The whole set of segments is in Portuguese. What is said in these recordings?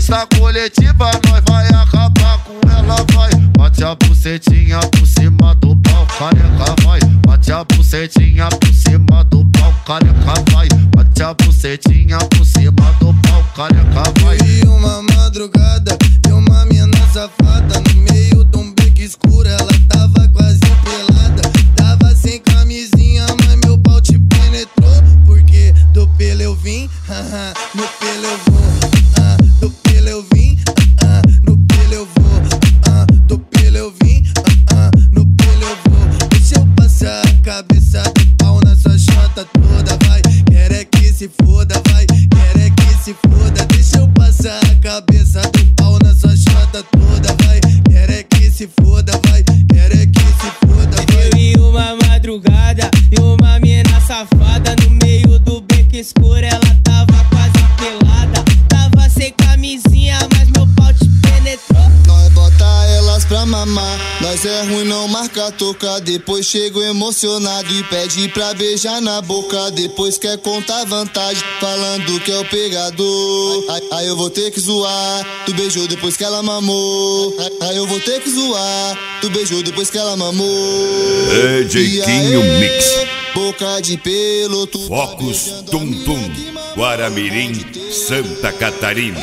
Entrevista coletiva, nós vai acabar com ela, vai. Bate a bucetinha por cima do pau, careca, vai. Bate a bucetinha por cima do pau, careca, vai. Bate a bucetinha por cima do pau, careca, vai. E uma madrugada e uma mina safada no meio de um beco escuro, ela tava quase pelada. Tava sem camisinha, mas meu pau te penetrou. Porque do pelo eu vim, no pelo eu vou. Do pelo eu vim, no pelo eu vou. Do pelo eu vim, no pelo eu vou. Deixa eu passar a cabeça do pau na sua chota toda, vai. Quer é que se foda, vai. Quer é que se foda. Deixa eu passar a cabeça do pau na sua chota toda, vai. Quer é que se foda, vai. Quer é que se foda, vai. Eu e uma madrugada e uma mina safada no meio do beco escuro, ela tava quase pelada. Tava sem camisinha, mas meu pau te penetrou. Nós bota elas pra mamar, nós é ruim, não marca toca. Depois chego emocionado e pede pra beijar na boca. Depois quer contar vantagem, falando que é o pegador. Aí eu vou ter que zoar, tu beijou depois que ela mamou. Aí eu vou ter que zoar, tu beijou depois que ela mamou. Jeitinho Mix. Boca de pelo, tu Focus tá Tum Tum, Guaramirim, Santa Catarina.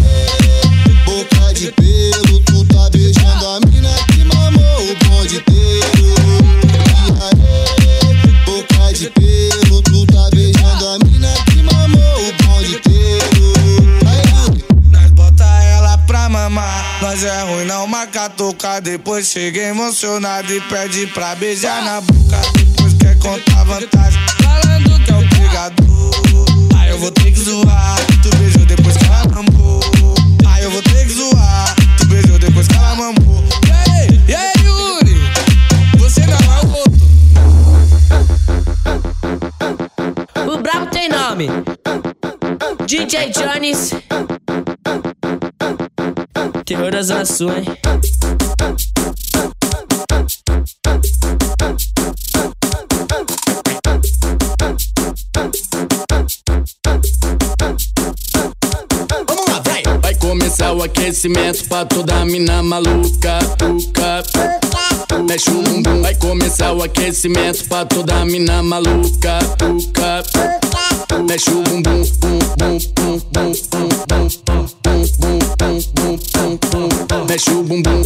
Boca de pelo, tu tá beijando a mina que mamou o bonde inteiro. E aí, boca de pelo, tu tá beijando a mina que mamou o bonde inteiro. Aí, nós bota ela pra mamar, nós é ruim, não marca tocar. Depois chega emocionado e pede pra beijar na boca. Depois quer contar vantagem, falando que é o pegador. Aí eu vou ter que zoar, tu beijou depois que ela mamou. Aí eu vou ter que zoar, tu beijou depois que ela mamou. E aí, Yuri, você não é o outro. O brabo tem nome: DJ Jones. Terror da Zona Sul, hein? Começar o aquecimento pra toda mina maluca. Mexe o bumbum. Vai começar o aquecimento pra toda mina maluca. Mexe o bumbum. Mexe o bumbum.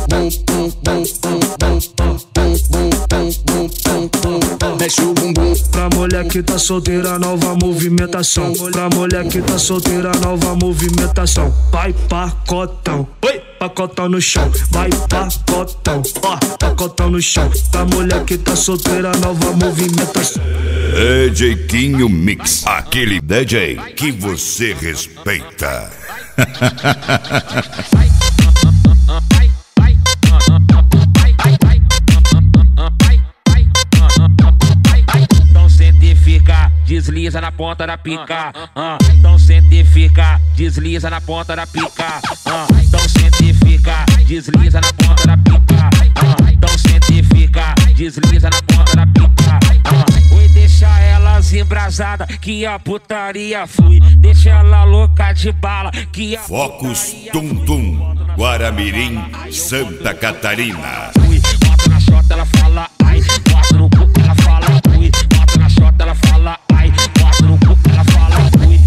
Mexe o bumbum. Pra mulher que tá solteira, nova movimentação. Pra mulher que tá solteira, nova movimentação. Vai pacotão, oi, pacotão no chão. Vai pacotão, ó, pacotão no chão. Pra mulher que tá solteira, nova movimentação. Jeitinho Mix, aquele DJ que você respeita. Então sente e fica, desliza na ponta da pica. Então sente e fica, desliza na ponta da pica. Então sente e fica, desliza na ponta da pica. Então sente e fica, desliza na ponta da pica. Oi, deixa elas embrasada que a putaria flui. Deixa ela louca de bala que a Focus Tum Tum, Guaramirim, Santa Catarina. Bota na chota, ela fala ai. Bota no cu, ela fala ui. Bota na chota, ela fala ai. Bota no cu, ela fala ui.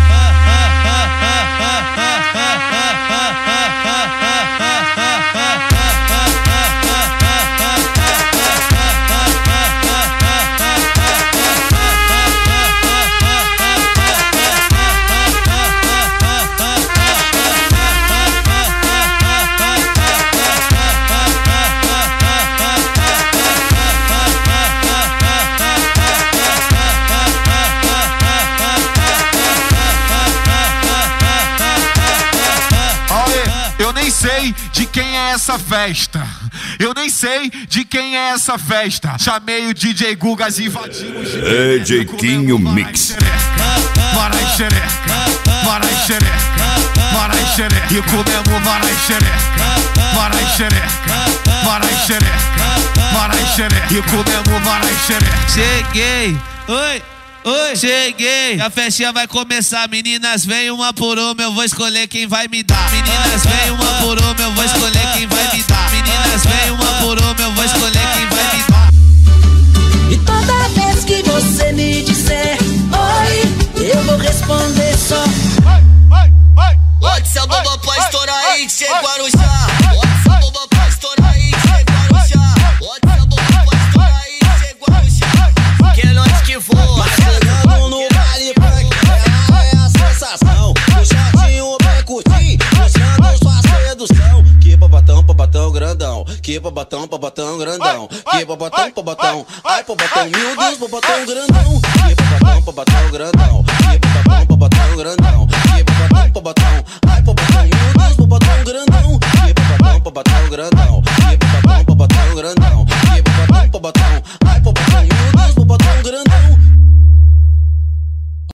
Eu nem sei de quem é essa festa. Eu nem sei de quem é essa festa. Chamei o DJ Gugas e invadimos. Jeitinho Mix. Varai xereca, varai xereca, varai xereca. E comemos varai xereca, varai xereca, varai xereca, varai xereca. E comemos varai xereca. Cheguei, oi, Oi, cheguei, a festinha vai começar. Meninas, vem uma por uma, eu vou escolher quem vai me dar. Meninas, vem uma por uma, eu vou escolher quem vai me dar. Meninas, vem uma por uma, eu vou escolher quem vai me dar. E toda vez que você me disser oi, eu vou responder só. Bota essa bomba pra estourar aí que chegou a Guarujá. Bota essa bomba pra estourar aí que chegou a Guarujá. Bota essa bomba pra estourar aí que chegou a Guarujá. Que nós que for. Mas chegando no baile funk, ela é a sensação. O chatinho vai curtir, mostrando sua sedução. Que babatão grandão. Que babatão grandão. Que babatão. Ai, babatão, meu Deus, babatão grandão. Que babatão grandão. Que babatão grandão. Que babatão. Ai, babatão, meu Deus, babatão grandão. Que babatão grandão.